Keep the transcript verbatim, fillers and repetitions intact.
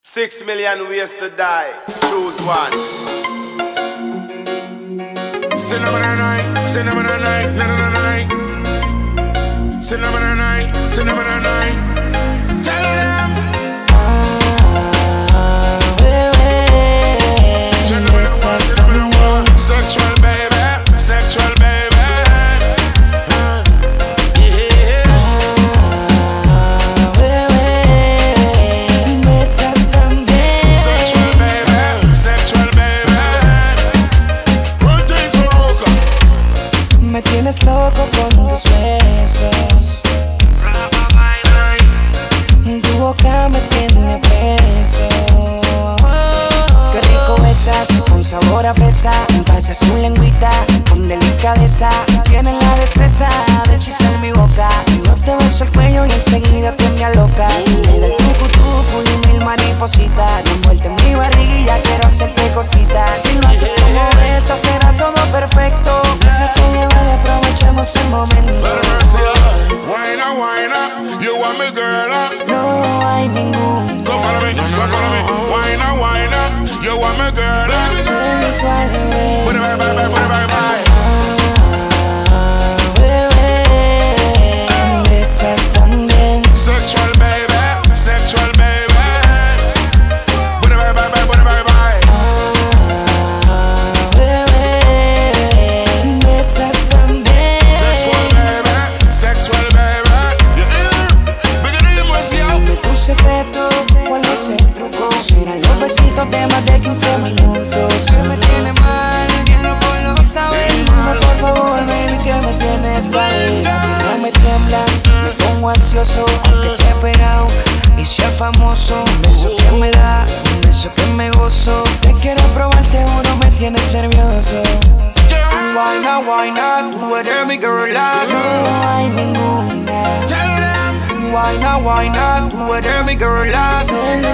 Six million ways to die. Choose one. Cinnamon and night, cinnamon and night, na na na night. Cinnamon and night, cinnamon and night. Tell them. Ah, bebé, Cinnamon and one, sexual baby, sexual baby. Uh, yeah. Ah, bebé, besas también. Sexual baby, sexual baby. One thing for Roca. Me tienes loco con tus besos. Tu boca me tiene preso. Qué rico besas, con sabor a fresa. Pasas tu lengüita con delicadeza. Tienes la destreza de hechizar mi boca. Yo te beso el cuello y enseguida te me alocas. Me da el tucu tucu y mil maripositas. Me envuelta en mi barriga, quiero hacerte cositas. Si lo haces como besas, será todo perfecto. Déjate llevar y aprovechemos el momento. Wine up, wine up, you want me girl up. No hay ningún Go follow me, go follow me. Wine up, wine up, you want me girl up. sensual, bebé. Put it back, back, back, put it back, back. Ah, bebé, besas también. Sexual baby, sexual baby. Put it back, back, back, put it back, back. Ah, bebé, besas también. Sexual baby, sexual baby. Yeah, bigger than you must see. Dime tu secreto, ¿cuál es el truco? Serán los besitos de más de quince minutos. Se me tiene mal, bien loco lo sabes. Dime por favor, baby, que me tienes mal. No me tiemblan, me pongo ansioso. Aunque esté pegado y sea famoso. Un beso que me da, un beso que me gozo. Te quiero probar, te juro, me tienes nervioso. Why not, why not, tú eres mi girl. No hay ninguna. Tell them. Why not, why not, tú eres mi girl.